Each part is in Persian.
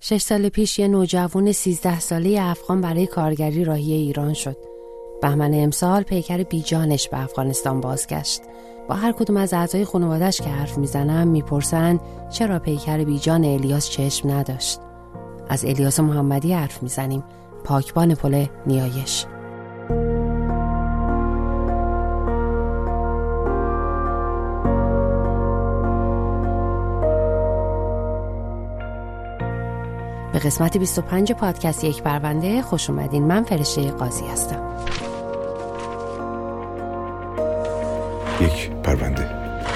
6 سال پیش یه نوجوان 13 ساله افغان برای کارگری راهی ایران شد. بهمن امسال پیکر بیجانش به افغانستان بازگشت. با هر کدوم از اعضای خانواده‌اش که حرف میزنم میپرسن چرا پیکر بیجان الیاس چشم نداشت. از الیاس محمدی حرف میزنیم، پاکبان پل نیایش. به قسمت 25 پادکست یک پرونده خوش اومدین. من فرشته قاضی هستم. یک پرونده.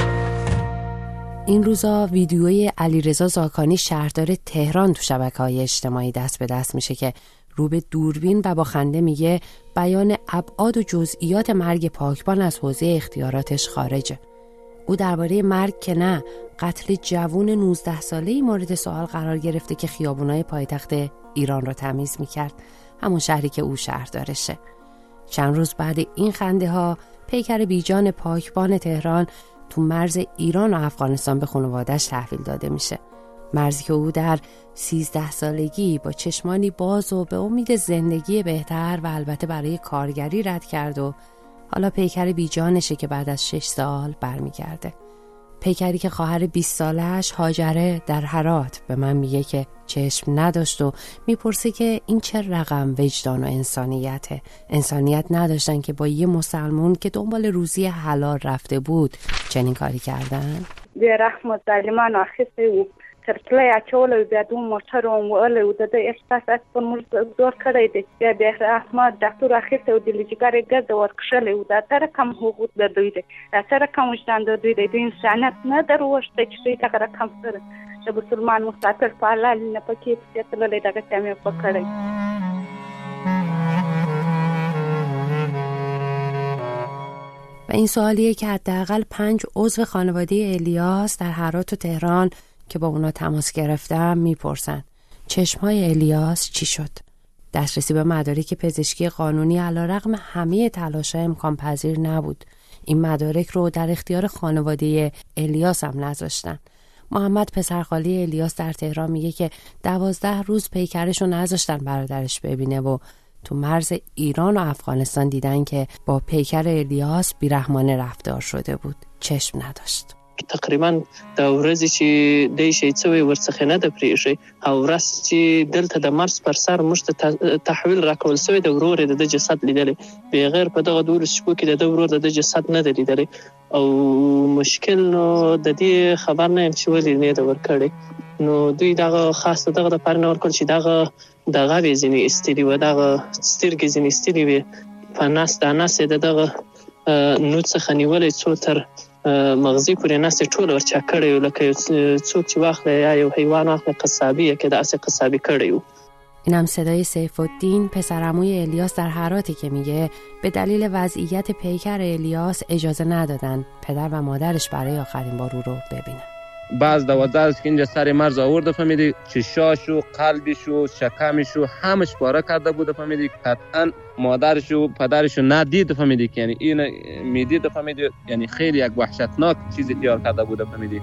این روزا ویدیوی علیرضا زاکانی شهردار تهران تو شبکه‌های اجتماعی دست به دست میشه که رو به دوربین و با خنده میگه بیان ابعاد و جزئیات مرگ پاکبان از حوزه اختیاراتش خارجه. او درباره مرگ که نه، قتل جوون 19 ساله‌ای مورد سوال قرار گرفته که خیابونای پایتخت ایران رو تمیز میکرد، همون شهری که او شهردارشه. چند روز بعد این خنده ها، پیکر بیجان پاکبان تهران تو مرز ایران و افغانستان به خانواده‌اش تحویل داده میشه. مرزی که او در 13 سالگی با چشمانی باز و به امید زندگی بهتر و البته برای کارگری رد کرد و حالا پیکر بیجانشه که بعد از 6 سال برمیگرده. پیکری که خواهر 20 سالش هاجره در هرات به من میگه که چشم نداشت و میپرسه که این چه رقم وجدان و انسانیته. انسانیت نداشتن که با یه مسلمون که دنبال روزی حلال رفته بود چنین کاری کردن. به رحمت ظالمان اخیسته و ترکله اچول بیا دو موتر و اله و دده احساس از فرمول زور کړی دی. بیا به رحمت دکتر اخیسته و دلجګر ګرځ ورکشل و دا تر کم حقوق د دوی دی. دا تر کم وجدان د دوی دی. د انسانیت نه دروښته چې دا رقم سره د مسلمان مسافر په حلال نه پکې ستللې دغه تامه پکړی. و این سوالیه که حداقل 5 عضو خانواده الیاس در هرات و تهران که با اونا تماس گرفتم میپرسن. چشمای الیاس چی شد؟ دسترسی به مدارک پزشکی قانونی علیرغم همه تلاش‌های امکان پذیر نبود. این مدارک رو در اختیار خانواده الیاس هم نذاشتن. محمد پسرخاله الیاس در تهران میگه که 12 روز پیکرش رو نذاشتن برادرش ببینه و تو مرز ایران و افغانستان دیدن که با پیکر الیاس بیرحمانه رفتار شده بود. چشم نداشت. تقریبا د ورځې چې د شي څوی ورڅخه نه د پریږي او ورځ چې دلته د مرز پر سر مشت تحویل راکول سوی د ورور د جسد لیدل بغیر په دغه دور شپو کې د ورور د جسد نه لیدل او مشکل نو د دې خبر نه چې ولې نه د ورکړي نو دوی دغه خاصه دغه د پر نور کول چې دغه ویزنی استری و دغه سترګې زنی استری و په ناس د ناس دغه نو څخه نیولې څو تر مغزی پورې نسې ټول ورچا کړی لکه څوک چې واخله یا یو حیوان واخله قصابیه که داسې قصابی کړی. این هم صدای سیف الدین پسرعموی الیاس در هراتی که میگه به دلیل وضعیت پیکر الیاس اجازه ندادن پدر و مادرش برای آخرین بار او رو ببینن. بعض 12 روز که اینجا سر مرز آورده فهمیدی چشاشو، قلبشو، شکمشو همش پاره کرده بود فهمیدی قطعا مادرشو پدرشو ندید فهمیدی که یعنی این میدید فهمیدی یعنی خیلی یک وحشتناک چیزی تیار کرده بود فهمیدی.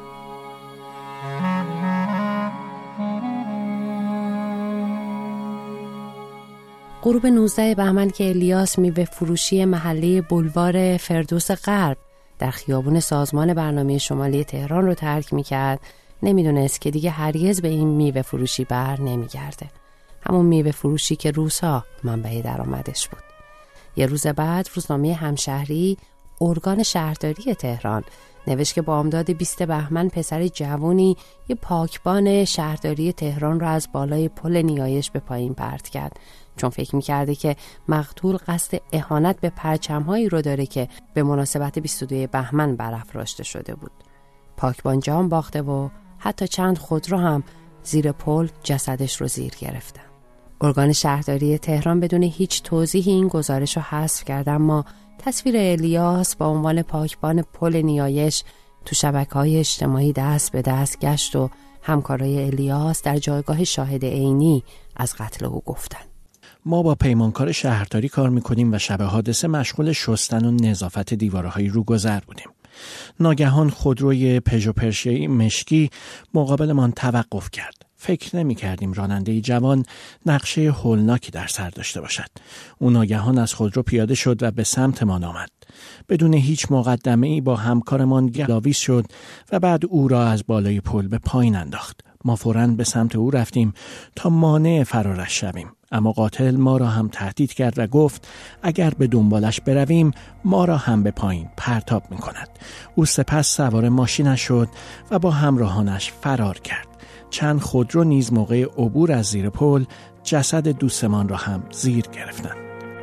غروب 19 بهمن که الیاس میوه فروشی محله بولوار فردوس غرب در خیابون سازمان برنامه شمالی تهران رو ترک میکرد، نمیدونست که دیگه هرگز به این میوه فروشی بر نمیگرده. همون میوه فروشی که روزها منبع درآمدش بود. یه روز بعد روزنامه همشهری ارگان شهرداری تهران نوشت که بامداد 20 بهمن پسر جوانی یه پاکبان شهرداری تهران رو از بالای پل نیایش به پایین پرت کرد، چون فکر میکرده که مقتول قصد اهانت به پرچم‌هایی رو داره که به مناسبت 22 بهمن برافراشته شده بود. پاکبان جان باخته و حتی چند خودرو هم زیر پل جسدش رو زیر گرفتن. ارگان شهرداری تهران بدون هیچ توضیحی این گزارش رو حذف کرد، اما تصویر الیاس با عنوان پاکبان پل نیایش تو شبکه‌های اجتماعی دست به دست گشت و همکارای الیاس در جایگاه شاهد عینی از قتل او گفتن. ما با پیمانکار شهرداری کار میکنیم و شب حادثه مشغول شستن و نظافت دیوارهای روگذر بودیم. ناگهان خودروی پژو پرشیای مشکی مقابلمان توقف کرد. فکر نمی کردیم راننده جوان نقشه هولناکی در سر داشته باشد. او ناگهان از خودرو پیاده شد و به سمتمان آمد. بدون هیچ مقدمه‌ای با همکارمان گلاویز شد و بعد او را از بالای پل به پایین انداخت. ما فوراً به سمت او رفتیم تا مانع فرارش شویم، اما قاتل ما را هم تهدید کرد و گفت اگر به دنبالش برویم ما را هم به پایین پرتاب می کند. او سپس سوار ماشینش شد و با همراهانش فرار کرد. چند خودرو نیز موقع عبور از زیر پل جسد دوستمان را هم زیر گرفتند.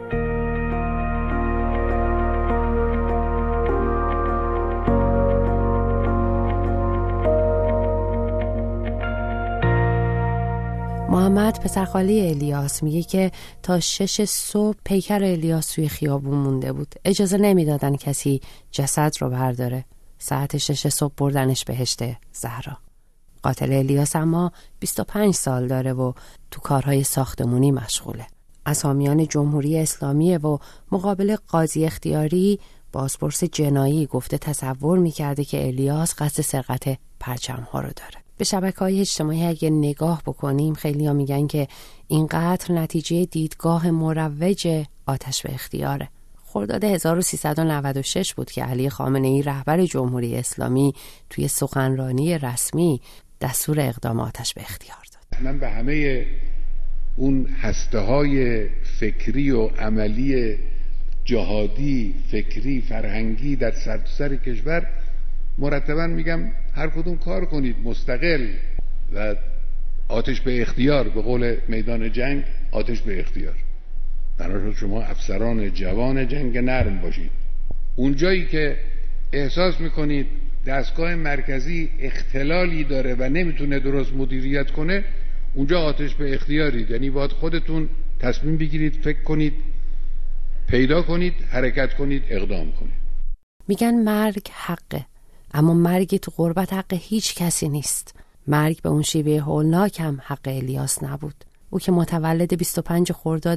محمد پسرخاله الیاس میگه که تا 6 صبح پیکر الیاس توی خیابون مونده بود. اجازه نمیدادن کسی جسد رو برداره. ساعت 6 صبح بردنش بهشت زهرا. قاتل الیاس اما 25 سال داره و تو کارهای ساختمونی مشغوله. از حامیان جمهوری اسلامی و مقابل قاضی اختیاری بازپرس جنایی گفته تصور میکرده که الیاس قصد سرقت پرچم‌ها رو داره. به شبکه‌های اجتماعی اگه نگاه بکنیم خیلی‌ها میگن که این قتل نتیجه دیدگاه مروج آتش به اختیاره. خرداد 1396 بود که علی خامنه‌ای رهبر جمهوری اسلامی توی سخنرانی رسمی دستور اقدام آتش به اختیار داد. من به همه اون هسته‌های فکری و عملی جهادی، فکری، فرهنگی در سرتاسر کشور مرتباً میگم هر کدوم کار کنید مستقل و آتش به اختیار، به قول میدان جنگ آتش به اختیار. بنابراین شما افسران جوان جنگ نرم باشید. اون جایی که احساس میکنید دستگاه مرکزی اختلالی داره و نمیتونه درست مدیریت کنه، اونجا آتش به اختیارید. یعنی باید خودتون تصمیم بگیرید، فکر کنید، پیدا کنید، حرکت کنید، اقدام کنید. میگن مرگ حقه، اما مرگ تو غربت حق هیچ کسی نیست. مرگ به اون شیوه هولناک هم حق الیاس نبود. او که متولد 25 خرداد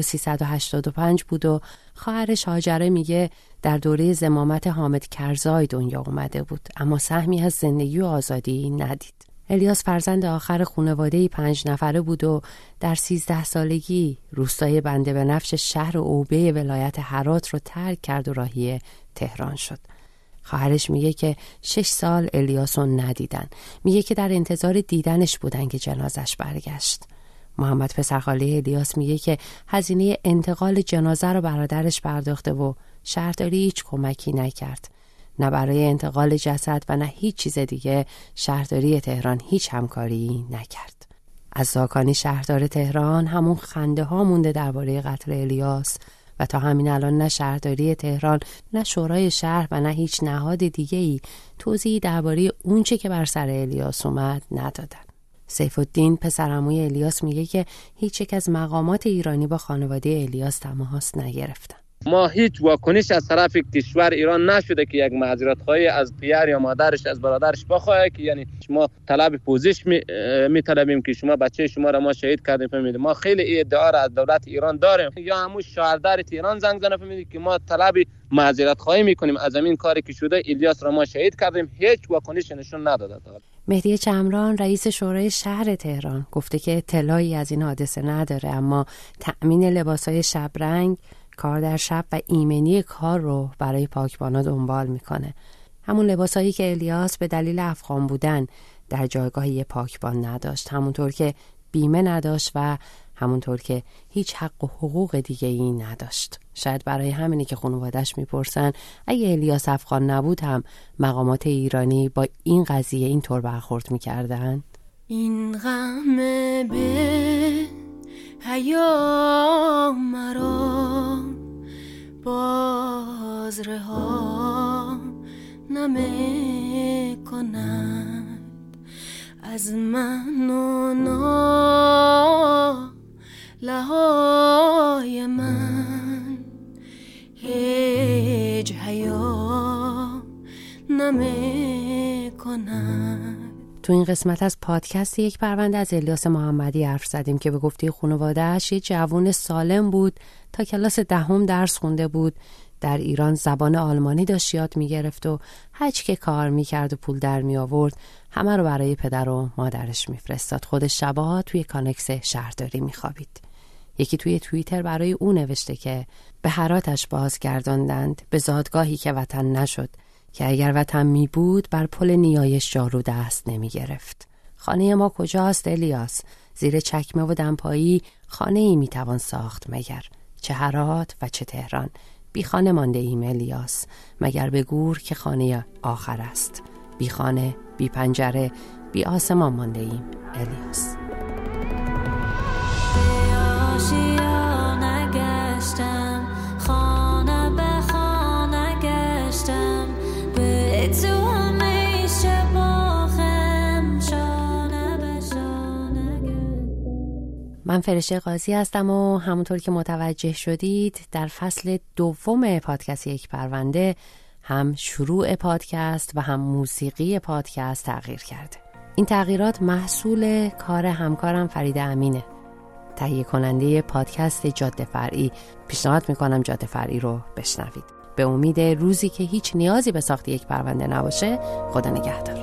1385 بود و خواهرش هاجره میگه در دوره زمامت حامد کرزای دنیا اومده بود، اما سهمی از زندگی و آزادی ندید. الیاس فرزند آخر خانواده 5 نفره بود و در 13 سالگی روستای بنده بنفش شهر اوبه ولایت هرات رو ترک کرد و راهی تهران شد. خواهرش میگه که 6 سال الیاسو ندیدن. میگه که در انتظار دیدنش بودن که جنازش برگشت. محمد پسرخاله الیاس میگه که هزینه انتقال جنازه رو برادرش پرداخته و شهرداری هیچ کمکی نکرد. نه برای انتقال جسد و نه هیچ چیز دیگه شهرداری تهران هیچ همکاری نکرد. از زاکانی شهردار تهران همون خنده ها مونده درباره قتل الیاس و تا همین الان نه شهرداری تهران، نه شورای شهر و نه هیچ نهاد دیگه‌ای توضیحی درباره اونچه که بر سر الیاس اومد ندادن. سیف الدین پسرعموی الیاس میگه که هیچ یک از مقامات ایرانی با خانواده الیاس تماس نگرفتن. ما هیچ واکنش از طرف کشور ایران نشده که یک معذرت‌خواهی از پدر یا مادرش از برادرش بخواه که یعنی ما طلب پوزش می‌طلبیم که شما بچه شما را ما شهید کردیم. فهمیدید ما خیلی ادعا را از دولت ایران داریم، یا همون شهردار تهران زنگ زنه فهمیدید که ما طلب معذرت‌خواهی می‌کنیم از این کاری که شده، الیاس را ما شهید کردیم. هیچ واکنش نشون نداده. مهدی چمران رئیس شورای شهر تهران گفته که اطلاعی از این حادثه نداره، اما تأمین لباس‌های شبرنگ، کار در شب و ایمنی کار رو برای پاکبانا دنبال میکنه. همون لباسایی که الیاس به دلیل افغان بودن در جایگاه یه پاکبان نداشت، همونطور که بیمه نداشت و همونطور که هیچ حق و حقوق دیگه ای نداشت. شاید برای همینی که خانواده‌اش میپرسن اگه الیاس افغان نبود هم مقامات ایرانی با این قضیه اینطور برخورد میکردن. این غم به حیا مرا باز رها نمی کند از من و نالهای من، هیچ حیا نمی کند. تو این قسمت از پادکست یک پرونده از الیاس محمدی حرف زدیم که به گفته خانواده‌اش یه جوان سالم بود، تا کلاس 10 درس خونده بود، در ایران زبان آلمانی داشت یاد میگرفت و هرچی که کار میکرد و پول در می آورد همه رو برای پدر و مادرش میفرستاد. خودش شبها توی کانکس شهرداری میخوابید. یکی توی توییتر برای او نوشته که به هراتش بازگرداندند، به زادگاهی که وطن نشد، که اگر وطن می بود بر پل نیایش جارو دست نمی گرفت. خانه ما کجاست الیاس؟ زیر چکمه و دمپایی خانه ای می توان ساخت مگر؟ چه هرات و چه تهران، بی خانه مانده ایم الیاس، مگر به گور که خانه آخر است. بی خانه، بی پنجره، بی آسمان مانده ایم الیاس. من فرشته قاضی هستم و همونطور که متوجه شدید در فصل دوم پادکست یک پرونده هم شروع پادکست و هم موسیقی پادکست تغییر کرده. این تغییرات محصول کار همکارم فرید امینه، تهیه کننده پادکست جاده فرعی. پیشنهاد میکنم جاده فرعی رو بشنوید. به امید روزی که هیچ نیازی به ساخت یک پرونده نباشه. خدا نگهدار.